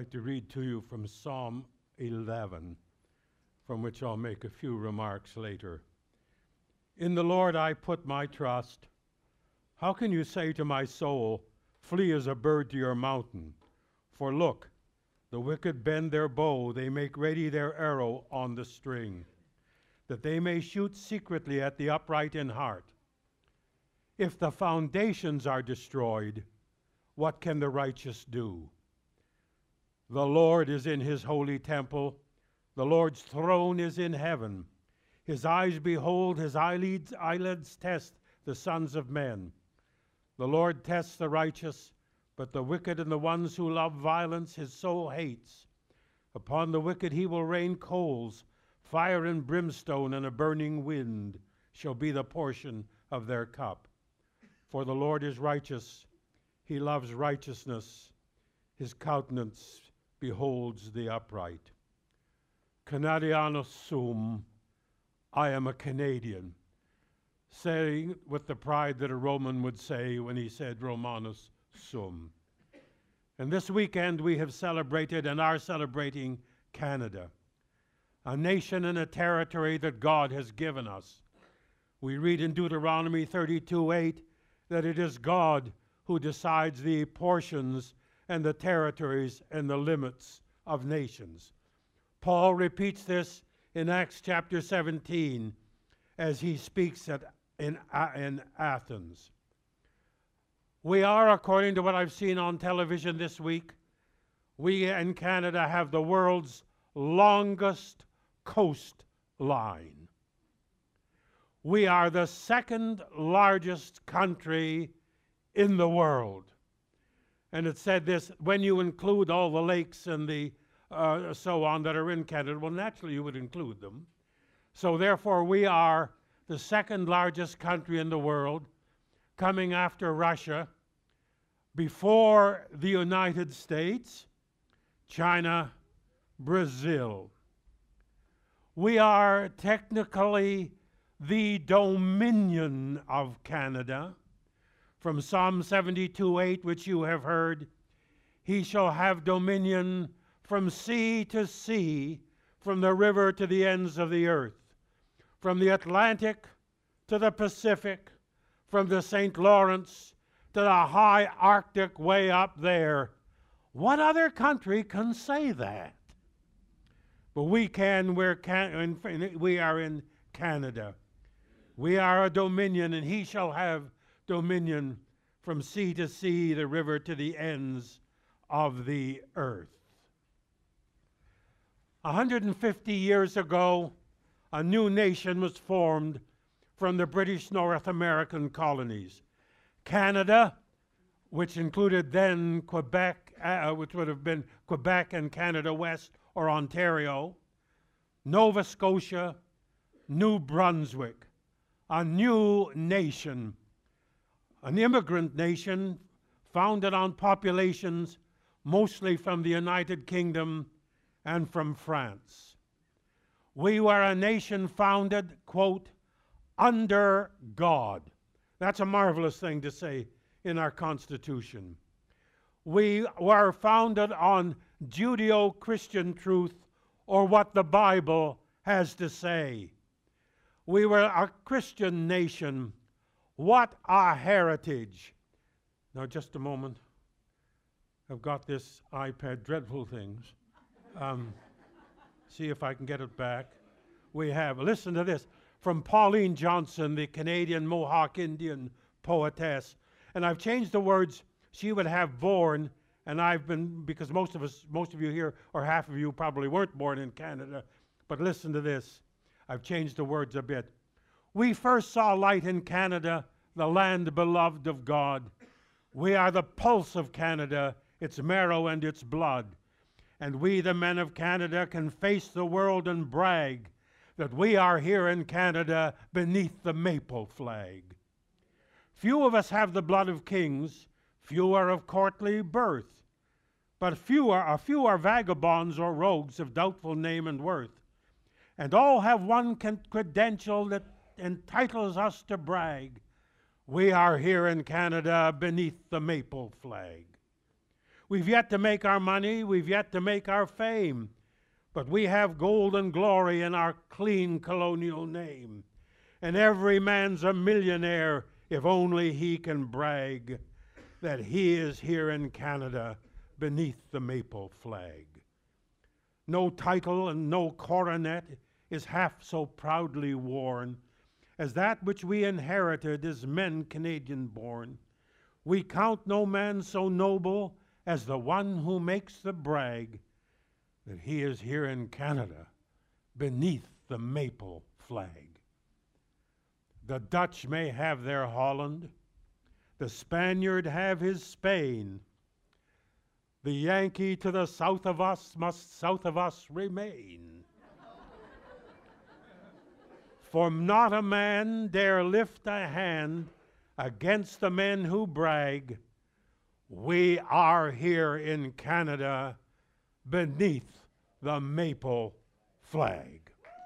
like to read to you from Psalm 11, from which I'll make a few remarks later. In the Lord I put my trust. How can you say to my soul, flee as a bird to your mountain? For look, the wicked bend their bow, they make ready their arrow on the string, that they may shoot secretly at the upright in heart. If the foundations are destroyed, what can the righteous do? The Lord is in his holy temple. The Lord's throne is in heaven. His eyes behold, his eyelids test the sons of men. The Lord tests the righteous, but the wicked and the ones who love violence his soul hates. Upon the wicked he will rain coals, fire and brimstone, and a burning wind shall be the portion of their cup. For the Lord is righteous, he loves righteousness, his countenance beholds the upright. Canadianus sum, I am a Canadian, saying with the pride that a Roman would say when he said Romanus sum. And this weekend we have celebrated and are celebrating Canada, a nation and a territory that God has given us. We read in Deuteronomy 32:8 that it is God who decides the portions and the territories and the limits of nations. Paul repeats this in Acts chapter 17 as he speaks in Athens. We are, according to what I've seen on television this week, we in Canada have the world's longest coastline. We are the second largest country in the world. And it said this, when you include all the lakes and the so on that are in Canada, well, naturally you would include them. So therefore we are the second largest country in the world, coming after Russia, before the United States, China, Brazil. We are technically the dominion of Canada. From Psalm 72:8, which you have heard, he shall have dominion from sea to sea, from the river to the ends of the earth, from the Atlantic to the Pacific, from the St. Lawrence to the high Arctic way up there. What other country can say that? But we can, we are in Canada. We are a dominion, and he shall have dominion from sea to sea, the river to the ends of the earth. 150 years ago, a new nation was formed from the British North American colonies. Canada, which included then Quebec, which would have been Quebec and Canada West or Ontario, Nova Scotia, New Brunswick, a new nation, an immigrant nation founded on populations mostly from the United Kingdom and from France. We were a nation founded, quote, under God. That's a marvelous thing to say in our Constitution. We were founded on Judeo-Christian truth, or what the Bible has to say. We were a Christian nation. What a heritage. Now, just a moment. I've got this iPad, dreadful things. See if I can get it back. We have, listen to this, from Pauline Johnson, the Canadian Mohawk Indian poetess. And I've changed the words. She would have born, and I've been, because most of you here, or half of you probably weren't born in Canada, but listen to this. I've changed the words a bit. We first saw light in Canada, the land beloved of God. We are the pulse of Canada, its marrow and its blood. And we, the men of Canada, can face the world and brag that we are here in Canada beneath the maple flag. Few of us have the blood of kings, few are of courtly birth, but a few are vagabonds or rogues of doubtful name and worth. And all have one credential that entitles us to brag. We are here in Canada beneath the maple flag. We've yet to make our money, we've yet to make our fame, but we have gold and glory in our clean colonial name. And every man's a millionaire if only he can brag that he is here in Canada beneath the maple flag. No title and no coronet is half so proudly worn as that which we inherited as men Canadian born. We count no man so noble as the one who makes the brag that he is here in Canada beneath the maple flag. The Dutch may have their Holland, the Spaniard have his Spain. The Yankee to the south of us must south of us remain. For not a man dare lift a hand against the men who brag, we are here in Canada beneath the maple flag.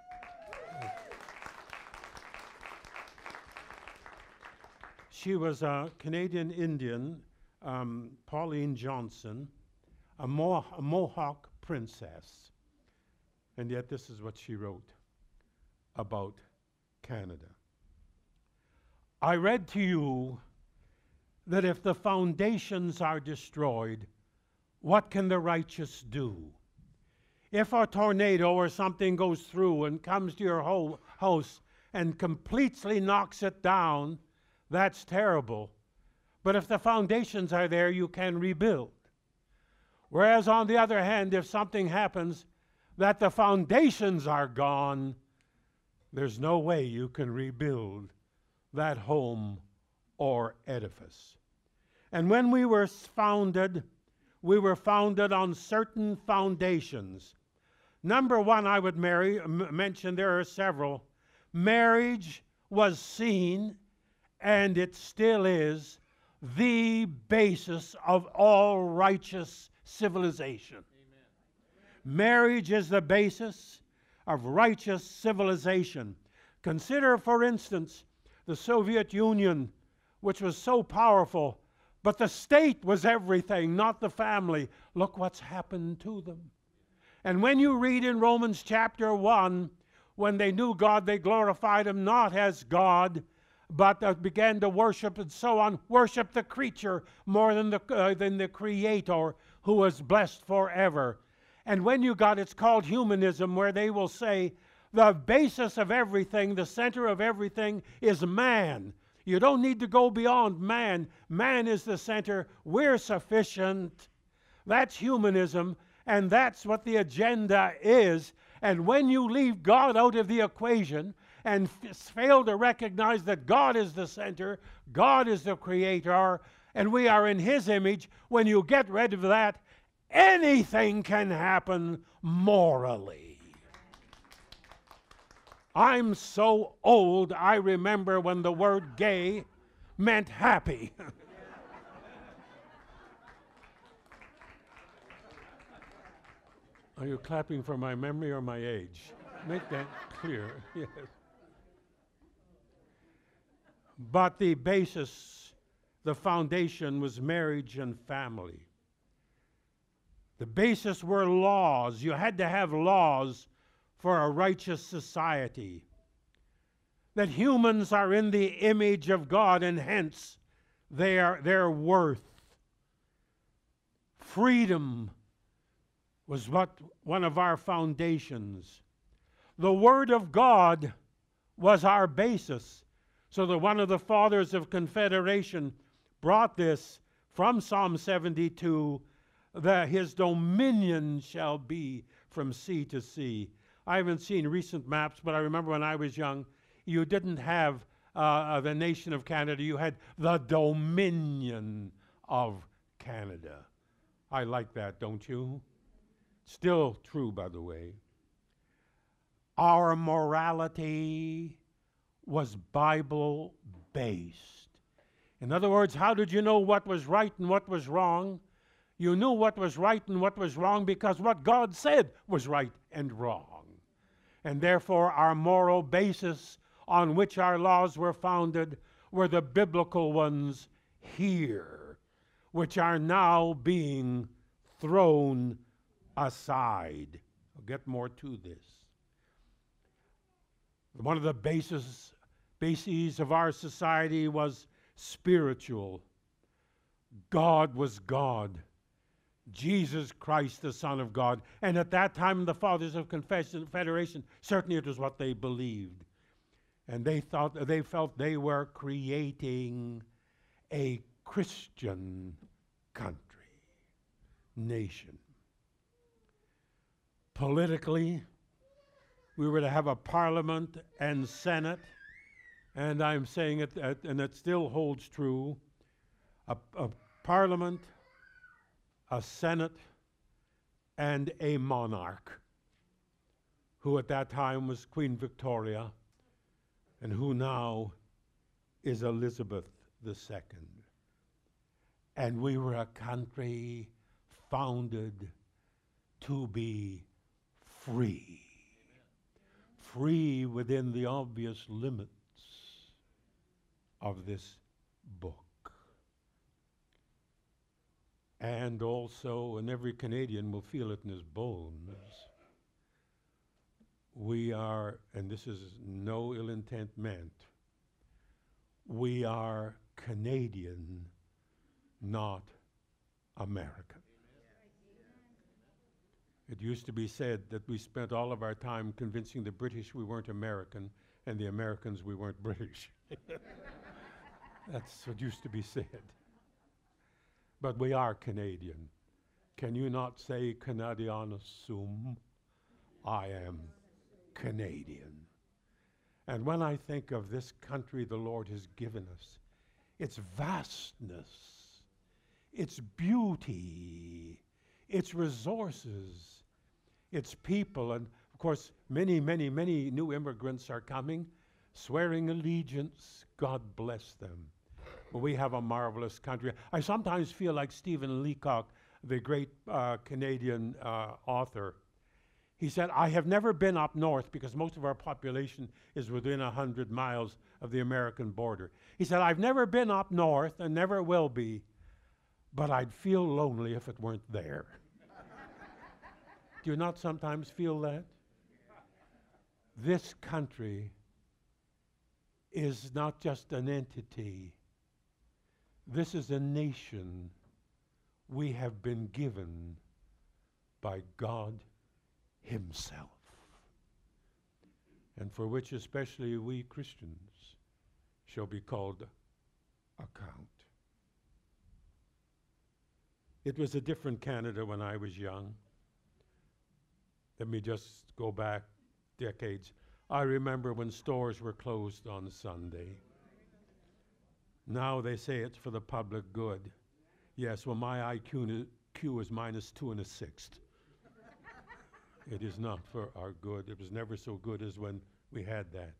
She was a Canadian Indian, Pauline Johnson, a Mohawk princess. And yet this is what she wrote about Canada. I read to you that if the foundations are destroyed, what can the righteous do? If a tornado or something goes through and comes to your whole house and completely knocks it down, that's terrible. But if the foundations are there, you can rebuild. Whereas on the other hand, if something happens that the foundations are gone, there's no way you can rebuild that home or edifice. And when we were founded on certain foundations. Number one, I would mention, there are several. Marriage was seen, and it still is, the basis of all righteous civilization. Amen. Marriage is the basis of righteous civilization. Consider, for instance, the Soviet Union, which was so powerful, but the state was everything, not the family. Look what's happened to them. And when you read in Romans chapter 1, when they knew God, they glorified Him not as God, but began to worship and so on, worship the creature more than the Creator, who was blessed forever. And when you got, it's called humanism, where they will say the basis of everything, the center of everything is man. You don't need to go beyond man. Man is the center. We're sufficient. That's humanism, and that's what the agenda is. And when you leave God out of the equation and fail to recognize that God is the center, God is the creator, and we are in His image, when you get rid of that, anything can happen morally. I'm so old, I remember when the word gay meant happy. Are you clapping for my memory or my age? Make that clear. Yes. But the basis, the foundation was marriage and family. The basis were laws. You had to have laws for a righteous society. That humans are in the image of God, and hence their worth. Freedom was one of our foundations. The Word of God was our basis. So that one of the fathers of Confederation brought this from Psalm 72, that His dominion shall be from sea to sea. I haven't seen recent maps, but I remember when I was young, you didn't have the nation of Canada. You had the Dominion of Canada. I like that, don't you? Still true, by the way. Our morality was Bible-based. In other words, how did you know what was right and what was wrong? You knew what was right and what was wrong because what God said was right and wrong. And therefore, our moral basis on which our laws were founded were the biblical ones here. which are now being thrown aside. I'll get more to this. One of the bases of our society was spiritual. God was God. Jesus Christ, the Son of God. And at that time, the Fathers of Confederation, certainly it was what they believed. And they felt they were creating a Christian country, nation. Politically, we were to have a parliament and senate, and I'm saying it, and it still holds true, a parliament, a senate, and a monarch, who at that time was Queen Victoria, and who now is Elizabeth II. And we were a country founded to be free. Free within the obvious limits of this book. And also, and every Canadian will feel it in his bones, we are, and this is no ill intent meant, we are Canadian, not American. It used to be said that we spent all of our time convincing the British we weren't American and the Americans we weren't British. That's what used to be said. But we are Canadian. Can you not say Canadian sum? I am Canadian. And when I think of this country the Lord has given us, its vastness, its beauty, its resources, its people, and of course many, many, many new immigrants are coming, swearing allegiance. God bless them. But we have a marvelous country. I sometimes feel like Stephen Leacock, the great Canadian author. He said, I have never been up north because most of our population is within 100 miles of the American border. He said, I've never been up north and never will be, but I'd feel lonely if it weren't there. Do you not sometimes feel that? This country is not just an entity. This is a nation we have been given by God Himself, and for which especially we Christians shall be called account. It was a different Canada when I was young. Let me just go back decades. I remember when stores were closed on Sunday. Now they say it's for the public good. Yes, well, my IQ is -2 1/6. It is not for our good. It was never so good as when we had that.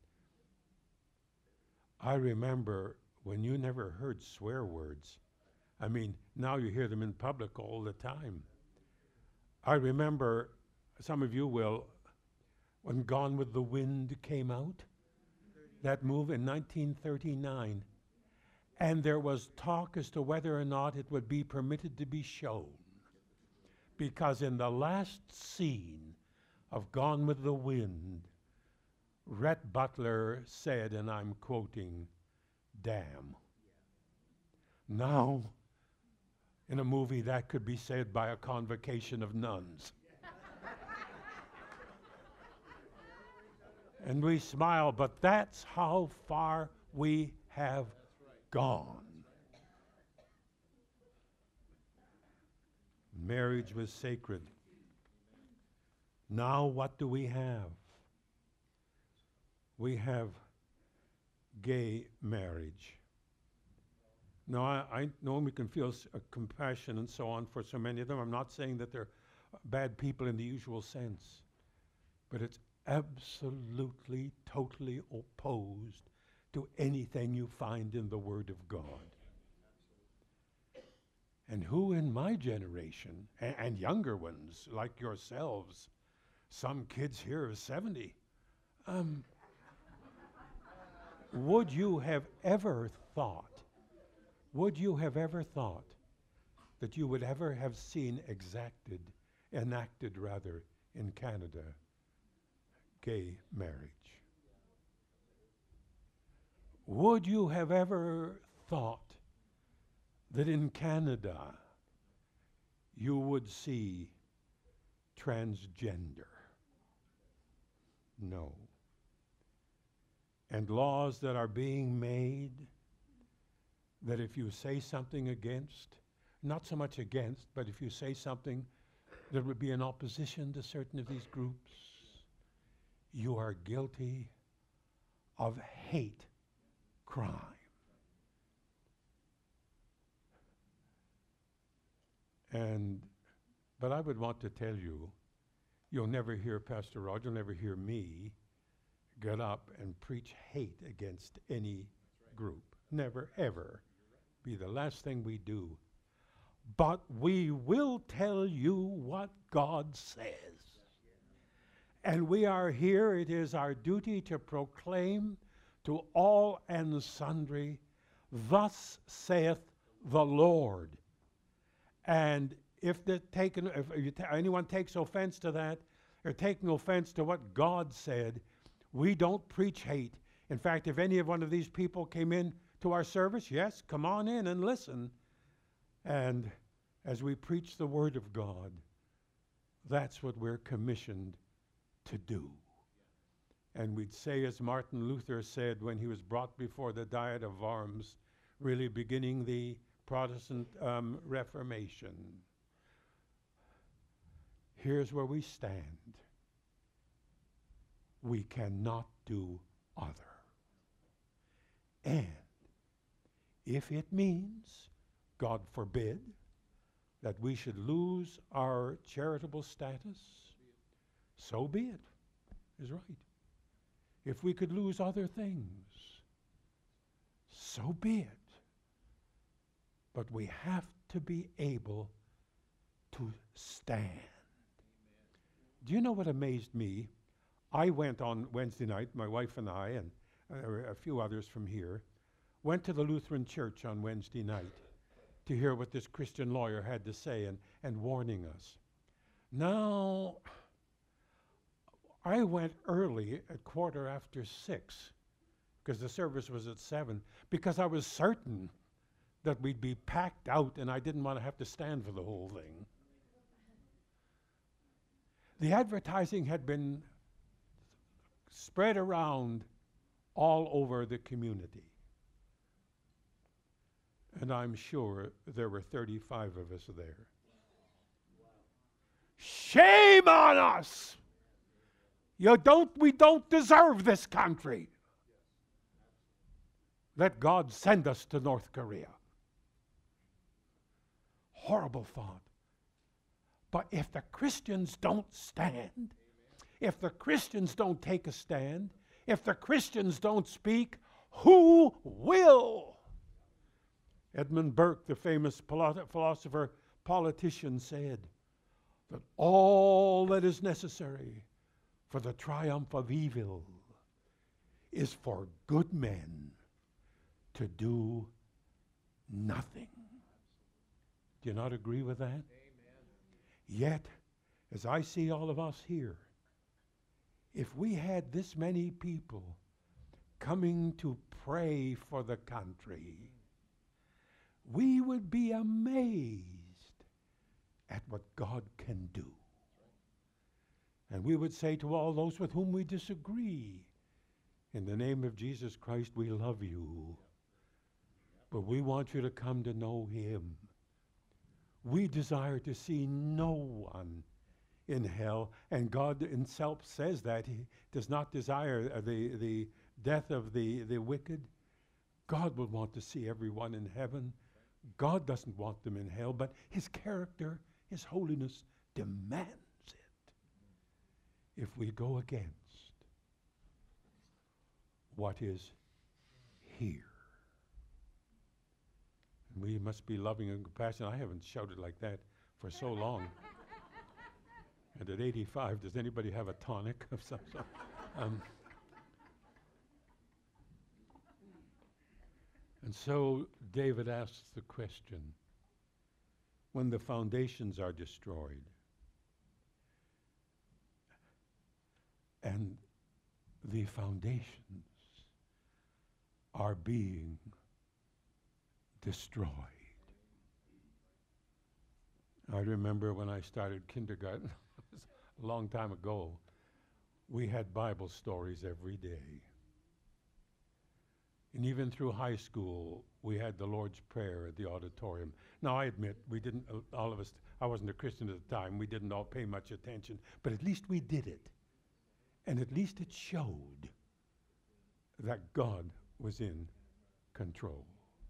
I remember when you never heard swear words. I mean, now you hear them in public all the time. I remember, some of you will, when Gone with the Wind came out, that movie in 1939, and there was talk as to whether or not it would be permitted to be shown. Because in the last scene of Gone with the Wind, Rhett Butler said, and I'm quoting, damn. Now, in a movie that could be said by a convocation of nuns. And we smile, but that's how far we have gone. Marriage was sacred. Now what do we have? We have gay marriage. Now I know we can feel compassion and so on for so many of them. I'm not saying that they're bad people in the usual sense, but it's absolutely, totally opposed to anything you find in the Word of God. And who in my generation, and younger ones like yourselves, some kids here are 70, would you have ever thought that you would ever have seen enacted in Canada, gay marriage? Would you have ever thought that in Canada you would see transgender? No. And laws that are being made that if you say something against, not so much against, but if you say something that would be in opposition to certain of these groups, you are guilty of hate crime. But I would want to tell you, you'll never hear Pastor Roger, you'll never hear me get up and preach hate against any group. Never, ever. Be the last thing we do. But we will tell you what God says. And we are here, it is our duty to proclaim to all and sundry, thus saith the Lord. And if anyone takes offense to that, or taking offense to what God said, we don't preach hate. In fact, if any of one of these people came in to our service, yes, come on in and listen. And as we preach the Word of God, that's what we're commissioned to do. And we'd say, as Martin Luther said when he was brought before the Diet of Worms, really beginning the Protestant Reformation, here's where we stand. We cannot do other. And if it means, God forbid, that we should lose our charitable status, so be it, is right. If we could lose other things, so be it. But we have to be able to stand. Do you know what amazed me? I went on Wednesday night, my wife and I, and a few others from here, went to the Lutheran church on Wednesday night to hear what this Christian lawyer had to say and warning us. Now, I went early at 6:15 because the service was at 7, because I was certain that we'd be packed out and I didn't want to have to stand for the whole thing. The advertising had been spread around all over the community. And I'm sure there were 35 of us there. Shame on us! We don't deserve this country. Let God send us to North Korea. Horrible thought. But if the Christians don't stand, if the Christians don't take a stand, if the Christians don't speak, who will? Edmund Burke, the famous philosopher, politician, said that all that is necessary for the triumph of evil is for good men to do nothing. Do you not agree with that? Amen. Yet, as I see all of us here, if we had this many people coming to pray for the country, we would be amazed at what God can do. And we would say to all those with whom we disagree, in the name of Jesus Christ, we love you, but we want you to come to know Him. We desire to see no one in hell, and God Himself says that He does not desire the death of the wicked. God would want to see everyone in heaven. God doesn't want them in hell, but His character, His holiness demands it. If we go against what is here, and we must be loving and compassionate. I haven't shouted like that for so long. And at 85, does anybody have a tonic of some sort? And so David asks the question, when the foundations are destroyed and the foundations are being destroyed. I remember when I started kindergarten, it was a long time ago, we had Bible stories every day. And even through high school, we had the Lord's Prayer at the auditorium. Now, I admit, we didn't, all of us, I wasn't a Christian at the time, we didn't all pay much attention, but at least we did it. And at least it showed that God was in control.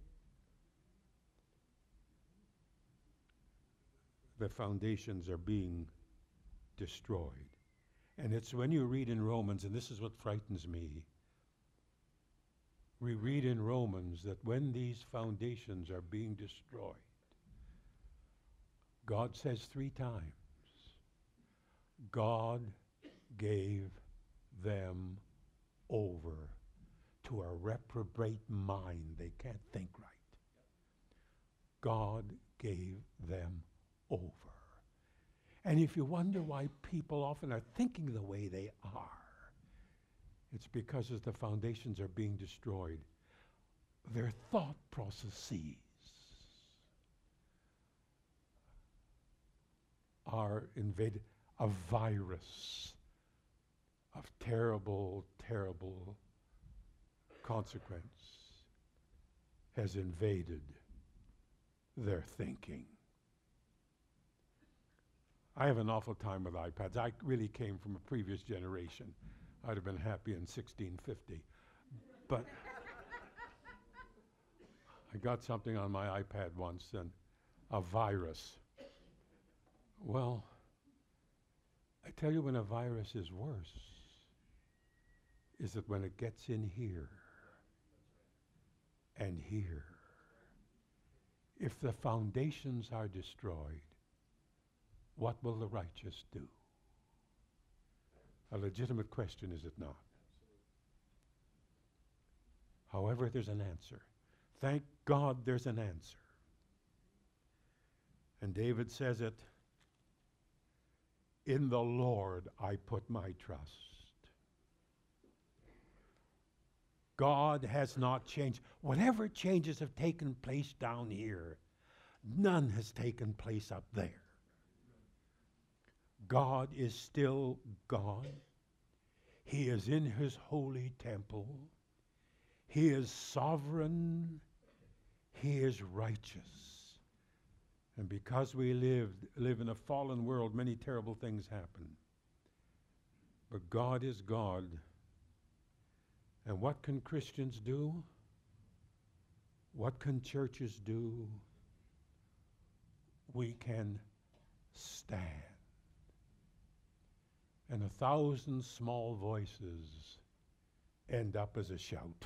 The foundations are being destroyed. And it's when you read in Romans, and this is what frightens me, we read in Romans that when these foundations are being destroyed, God says 3 times, God gave them over to a reprobate mind. They can't think right. God gave them over. And if you wonder why people often are thinking the way they are, it's because as the foundations are being destroyed, their thought processes are invaded. A virus of terrible, terrible consequence has invaded their thinking. I have an awful time with iPads. I really came from a previous generation. I'd have been happy in 1650. But I got something on my iPad once, and a virus. Well, I tell you when a virus is worse, is that when it gets in here and here. If the foundations are destroyed, what will the righteous do? A legitimate question, is it not? However, there's an answer. Thank God there's an answer. And David says it, in the Lord I put my trust. God has not changed. Whatever changes have taken place down here, none has taken place up there. God is still God. He is in his holy temple. He is sovereign. He is righteous. And because we live in a fallen world, many terrible things happen. But God is God. And what can Christians do? What can churches do? We can stand. And 1,000 small voices end up as a shout.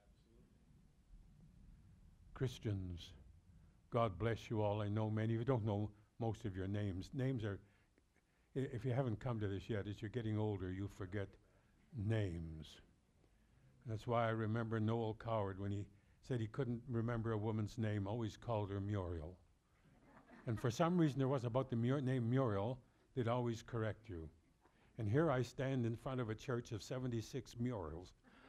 Christians, God bless you all. I know many of you don't know most of your names. Names are, if you haven't come to this yet, as you're getting older, you forget names. That's why I remember Noel Coward when he said he couldn't remember a woman's name, always called her Muriel. And for some reason there was about the name Muriel, they'd always correct you. And here I stand in front of a church of 76 Muriels.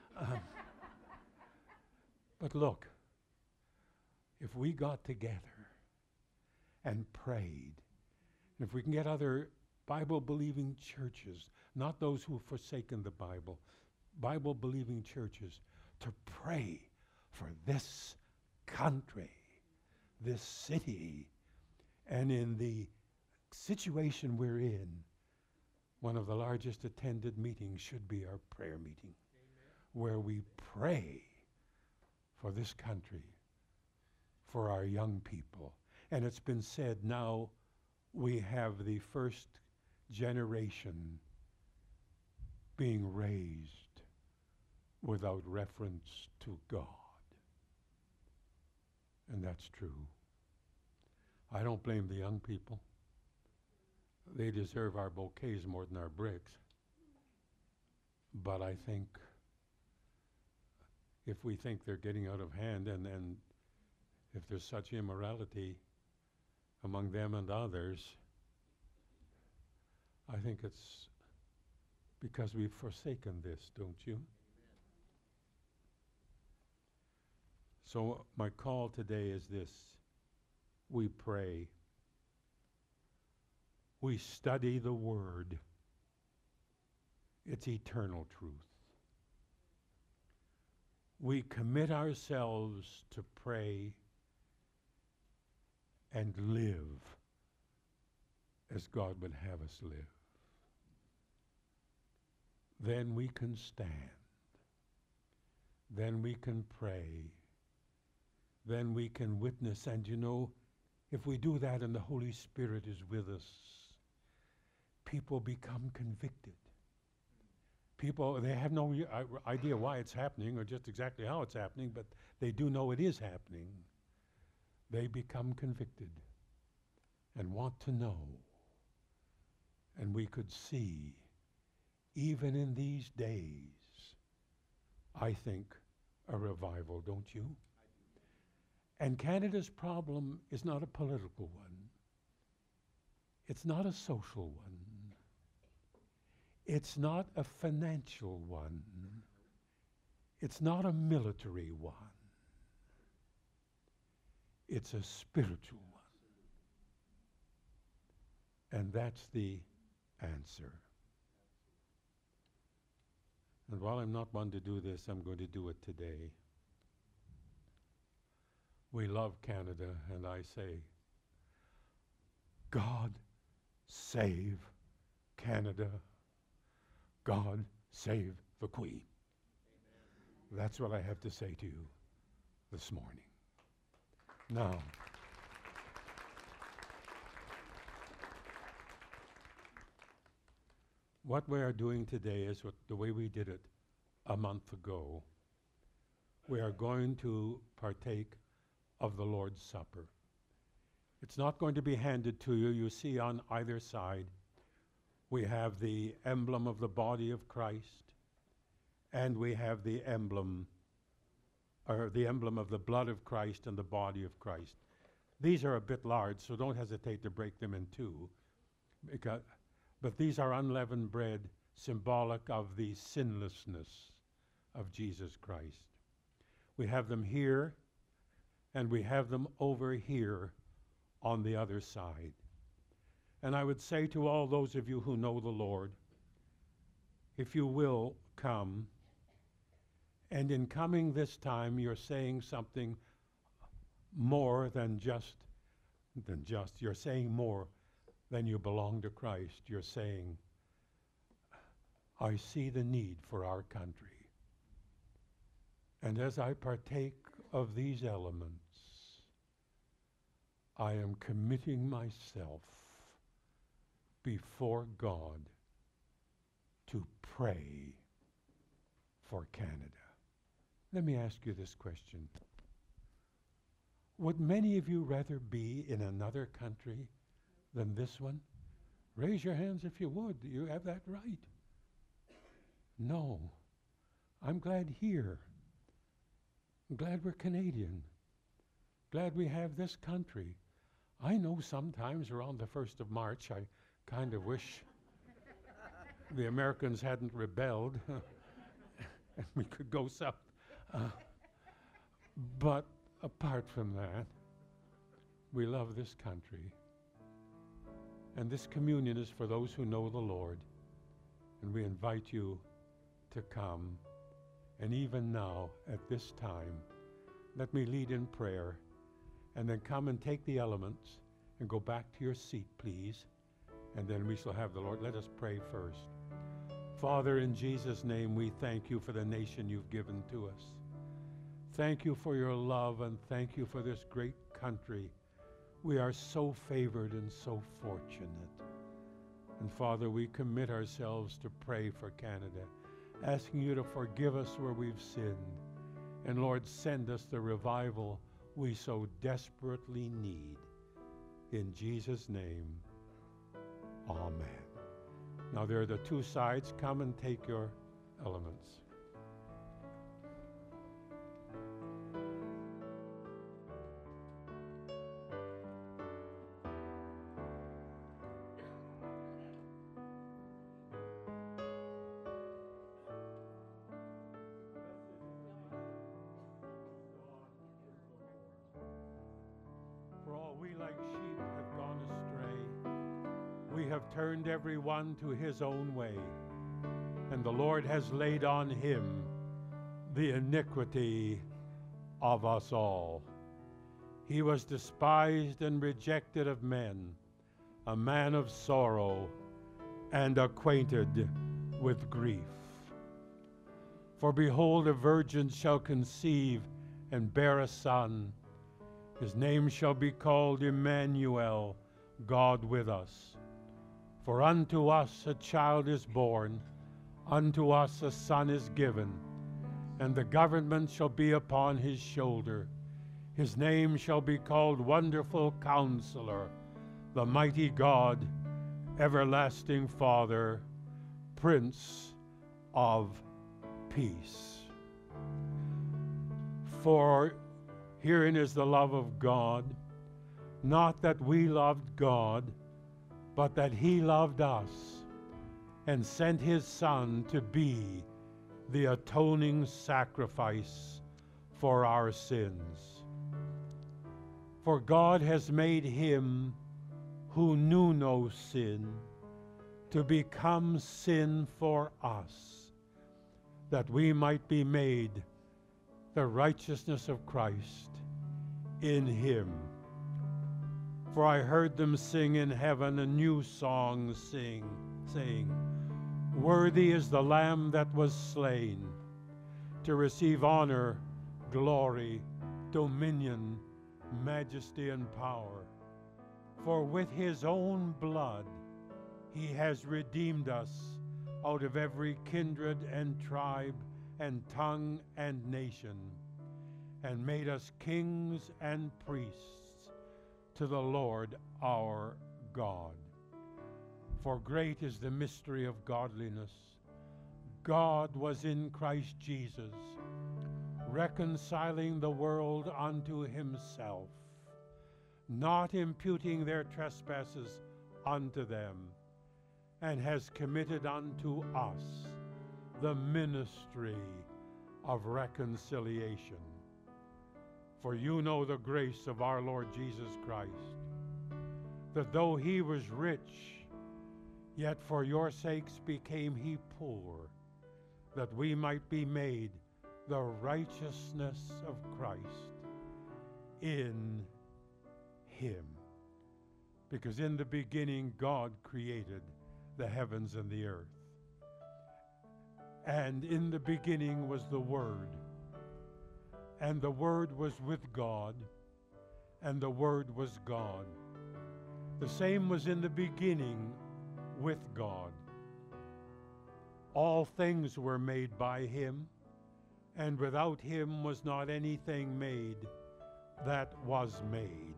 But look, if we got together and prayed, and if we can get other Bible-believing churches, not those who have forsaken the Bible, Bible-believing churches, to pray for this country, this city, and in the situation we're in, one of the largest attended meetings should be our prayer meeting, where we pray for this country, for our young people. And it's been said now we have the first generation being raised without reference to God. And that's true. I don't blame the young people. They deserve our bouquets more than our bricks. But I think if we think they're getting out of hand and if there's such immorality, among them and others, I think it's because we've forsaken this, don't you? So my call today is this. We pray. We study the Word. It's eternal truth. We commit ourselves to pray and live as God would have us live. Then we can stand. Then we can pray. Then we can witness. And you know, if we do that and the Holy Spirit is with us, people become convicted. People, they have no idea why it's happening or just exactly how it's happening, but they do know it is happening. They become convicted and want to know. And we could see, even in these days, I think, a revival, don't you? And Canada's problem is not a political one. It's not a social one. It's not a financial one. It's not a military one. It's a spiritual one. And that's the answer. And while I'm not one to do this, I'm going to do it today. We love Canada, and I say, God save Canada. God save the Queen. Amen. That's what I have to say to you this morning. Now, what we are doing today is the way we did it a month ago. We are going to partake of the Lord's Supper. It's not going to be handed to you. You see on either side, we have the emblem of the body of Christ, and we have the emblem of the blood of Christ and the body of Christ. These are a bit large, so don't hesitate to break them in two. But these are unleavened bread, symbolic of the sinlessness of Jesus Christ. We have them here, and we have them over here on the other side. And I would say to all those of you who know the Lord, if you will come, and in coming this time, you're saying something more than just, you're saying more than you belong to Christ. You're saying, I see the need for our country. And as I partake of these elements, I am committing myself before God to pray for Canada. Let me ask you this question. Would many of you rather be in another country than this one? Raise your hands if you would. You have that right. No. I'm glad here. I'm glad we're Canadian. Glad we have this country. I know sometimes around the 1st of March, I kind of wish the Americans hadn't rebelled and we could go south. But apart from that, we love this country. And this communion is for those who know the Lord. And we invite you to come. And even now, at this time, let me lead in prayer. And then come and take the elements and go back to your seat, please. And then we shall have the Lord. Let us pray first. Father, in Jesus' name, we thank you for the nation you've given to us. Thank you for your love, and thank you for this great country. We are so favored and so fortunate. And Father, we commit ourselves to pray for Canada, asking you to forgive us where we've sinned. And Lord, send us the revival we so desperately need. In Jesus' name, amen. Now there are the two sides. Come and take your elements. like sheep have gone astray. We have turned every one to his own way, and the Lord has laid on him the iniquity of us all. He was despised and rejected of men, a man of sorrow and acquainted with grief. For behold, a virgin shall conceive and bear a son. His name shall be called Emmanuel, God with us. For unto us a child is born, unto us a son is given, and the government shall be upon his shoulder. His name shall be called Wonderful Counselor, the Mighty God, Everlasting Father, Prince of Peace. For herein is the love of God, not that we loved God, but that he loved us and sent his Son to be the atoning sacrifice for our sins. For God has made him who knew no sin to become sin for us, that we might be made the righteousness of Christ in him. For I heard them sing in heaven a new song, saying, Worthy is the Lamb that was slain to receive honor, glory, dominion, majesty, and power. For with his own blood he has redeemed us out of every kindred and tribe and tongue and nation, and made us kings and priests to the Lord our God. For great is the mystery of godliness. God was in Christ Jesus, reconciling the world unto himself, not imputing their trespasses unto them, and has committed unto us the ministry of reconciliation. For you know the grace of our Lord Jesus Christ, that though he was rich, yet for your sakes became he poor, that we might be made the righteousness of Christ in him. Because in the beginning God created the heavens and the earth. And in the beginning was the Word, and the Word was with God, and the Word was God. The same was in the beginning with God. All things were made by him, and without him was not anything made that was made.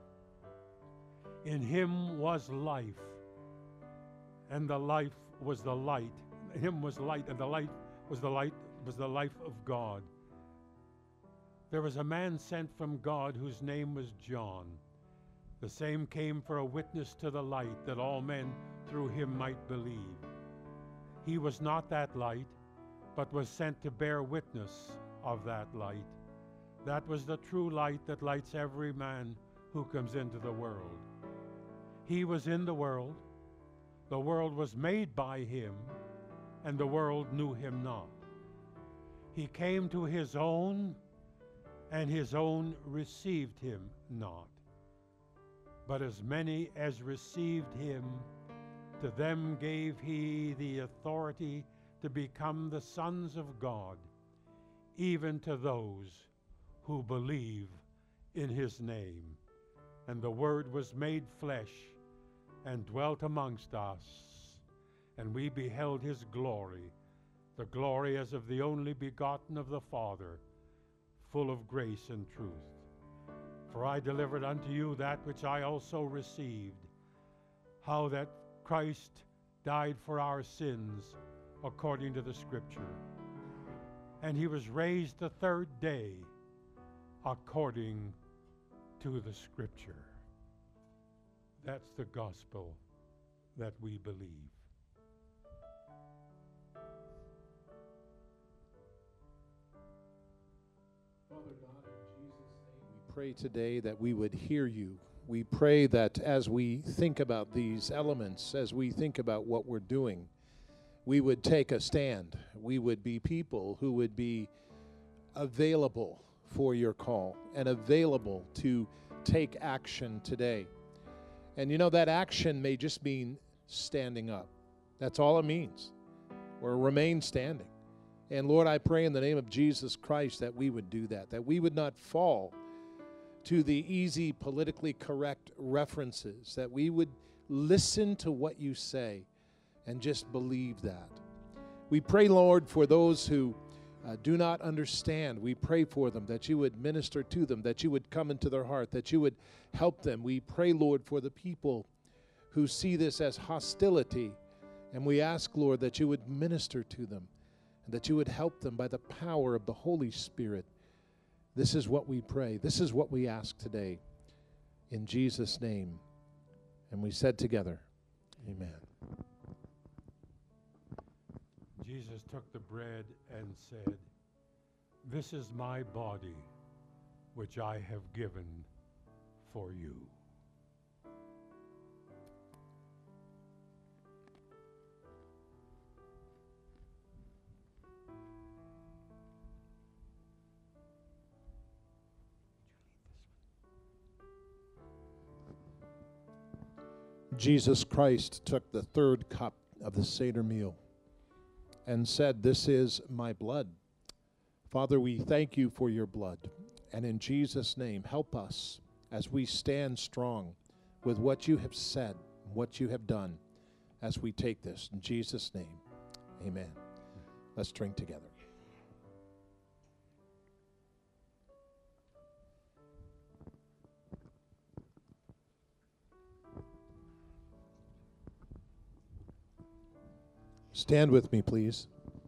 In him was life, and the life was the light. In him was light, and the light was the life of God. There was a man sent from God whose name was John. The same came for a witness to the light, that all men through him might believe. He was not that light, but was sent to bear witness of that light. That was the true light that lights every man who comes into the world. He was in the world was made by him, and the world knew him not. He came to his own, and his own received him not. But as many as received him, to them gave he the authority to become the sons of God, even to those who believe in his name. And the Word was made flesh and dwelt amongst us, and we beheld his glory, the glory as of the only begotten of the Father, full of grace and truth. For I delivered unto you that which I also received, how that Christ died for our sins according to the Scripture, and he was raised the third day according to the Scripture. That's the gospel that we believe. Father God, in Jesus' name, we pray today that we would hear you We pray that as we think about these elements, as we think about what we're doing, we would take a stand. We would be people who would be available for your call and available to take action today. And you know, that action may just mean standing up. That's all it means. Or remain standing. And Lord, I pray in the name of Jesus Christ that we would do that we would not fall to the easy politically correct references, that we would listen to what you say and just believe that. We pray, Lord, for those who do not understand. We pray for them, that you would minister to them, that you would come into their heart, that you would help them. We pray, Lord, for the people who see this as hostility, and we ask, Lord, that you would minister to them and that you would help them by the power of the Holy Spirit. This is what we pray. This is what we ask today. In Jesus' name. And we said together, amen. Jesus took the bread and said, "This is my body, which I have given for you." Jesus Christ took the third cup of the Seder meal and said, "This is my blood." Father, we thank you for your blood. And in Jesus' name, help us as we stand strong with what you have said, what you have done, as we take this. In Jesus' name, amen. Let's drink together. Stand with me, please.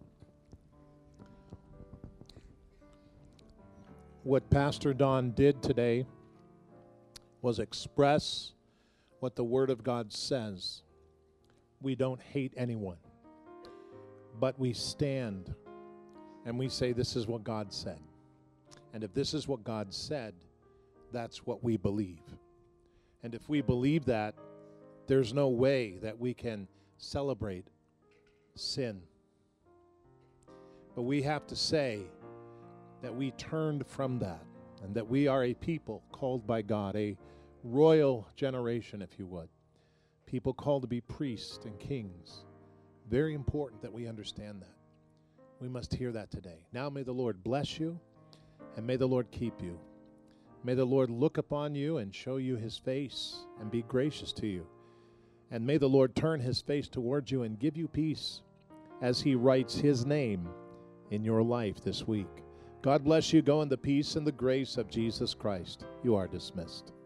What Pastor Don did today was express what the Word of God says. We don't hate anyone, but we stand and we say, this is what God said. And if this is what God said, that's what we believe. And if we believe that, there's no way that we can celebrate sin. But we have to say that we turned from that and that we are a people called by God, a royal generation, if you would. People called to be priests and kings. Very important that we understand that. We must hear that today. Now may the Lord bless you and may the Lord keep you. May the Lord look upon you and show you his face and be gracious to you. And may the Lord turn his face towards you and give you peace as he writes his name in your life this week. God bless you. Go in the peace and the grace of Jesus Christ. You are dismissed.